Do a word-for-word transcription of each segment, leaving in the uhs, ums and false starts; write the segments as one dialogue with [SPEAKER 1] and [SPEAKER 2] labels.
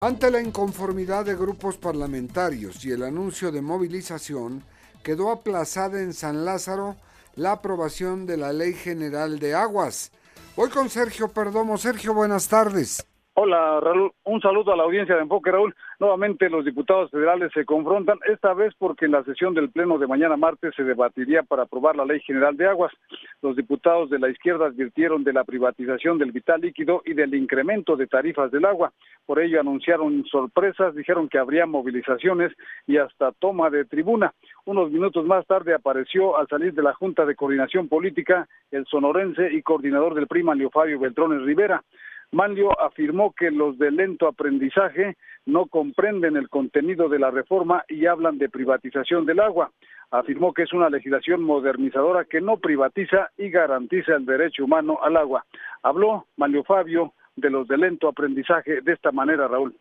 [SPEAKER 1] Ante la inconformidad de grupos parlamentarios y el anuncio de movilización, quedó aplazada en San Lázaro la aprobación de la Ley General de Aguas. Voy con Sergio Perdomo. Sergio, buenas tardes.
[SPEAKER 2] Hola, Raúl. Un saludo a la audiencia de Enfoque, Raúl. Nuevamente los diputados federales se confrontan, esta vez porque en la sesión del Pleno de mañana martes se debatiría para aprobar la Ley General de Aguas. Los diputados de la izquierda advirtieron de la privatización del vital líquido y del incremento de tarifas del agua. Por ello anunciaron sorpresas, dijeron que habría movilizaciones y hasta toma de tribuna. Unos minutos más tarde apareció al salir de la Junta de Coordinación Política el sonorense y coordinador del P R I, Manlio Fabio Beltrones Rivera. Manlio afirmó que los de lento aprendizaje no comprenden el contenido de la reforma y hablan de privatización del agua. Afirmó que es una legislación modernizadora que no privatiza y garantiza el derecho humano al agua. Habló Manlio Fabio de los de lento aprendizaje de esta manera, Raúl.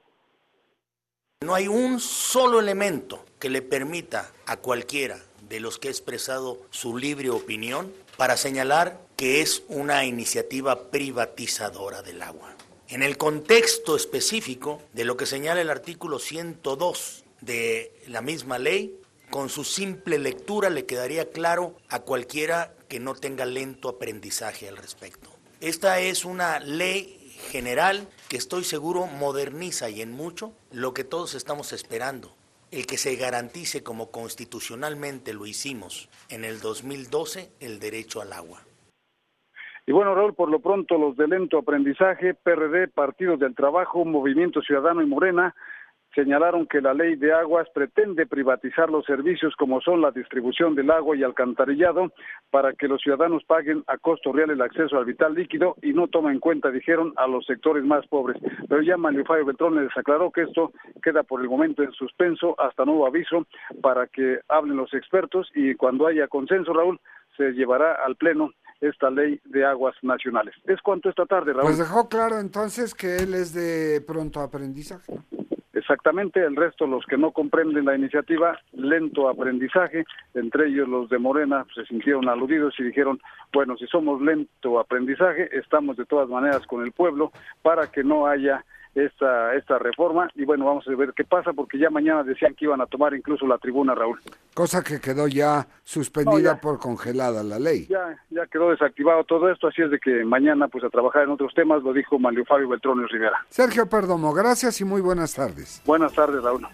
[SPEAKER 3] No hay un solo elemento que le permita a cualquiera de los que ha expresado su libre opinión para señalar que es una iniciativa privatizadora del agua. En el contexto específico de lo que señala el artículo ciento dos de la misma ley, con su simple lectura le quedaría claro a cualquiera que no tenga lento aprendizaje al respecto. Esta es una ley general que estoy seguro moderniza y en mucho lo que todos estamos esperando. El que se garantice, como constitucionalmente lo hicimos en el dos mil doce, el derecho al agua.
[SPEAKER 2] Y bueno, Raúl, por lo pronto los de lento aprendizaje, P R D, Partidos del Trabajo, Movimiento Ciudadano y Morena señalaron que la ley de aguas pretende privatizar los servicios como son la distribución del agua y alcantarillado para que los ciudadanos paguen a costo real el acceso al vital líquido y no toma en cuenta, dijeron, a los sectores más pobres. Pero ya Manlio Fabio Beltrones les aclaró que esto queda por el momento en suspenso hasta nuevo aviso para que hablen los expertos y cuando haya consenso, Raúl, se llevará al Pleno esta ley de aguas nacionales. Es cuanto esta tarde, Raúl.
[SPEAKER 1] Pues dejó claro entonces que él es de pronto aprendizaje.
[SPEAKER 2] Exactamente, el resto, los que no comprenden la iniciativa, lento aprendizaje, entre ellos los de Morena, se sintieron aludidos y dijeron, bueno, si somos lento aprendizaje, estamos de todas maneras con el pueblo para que no haya esta esta reforma, y bueno, vamos a ver qué pasa, porque ya mañana decían que iban a tomar incluso la tribuna, Raúl.
[SPEAKER 1] Cosa que quedó ya suspendida, no, ya, por congelada la ley.
[SPEAKER 2] Ya ya quedó desactivado todo esto, así es de que mañana pues a trabajar en otros temas, lo dijo Manlio Fabio Beltrones Rivera.
[SPEAKER 1] Sergio Perdomo, gracias y muy buenas tardes.
[SPEAKER 2] Buenas tardes, Raúl.